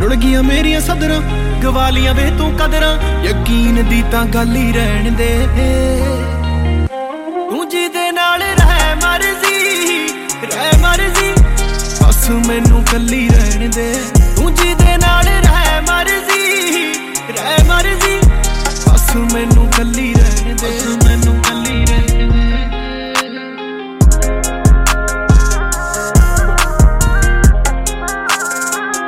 रुड़ गईयां मेरियां सदरां, गवा लियां वे तू कदरां, यकीन दी तां गल ही रहण दे। तू जिहदे नाल रह मर्जी बस मैनू कल्ली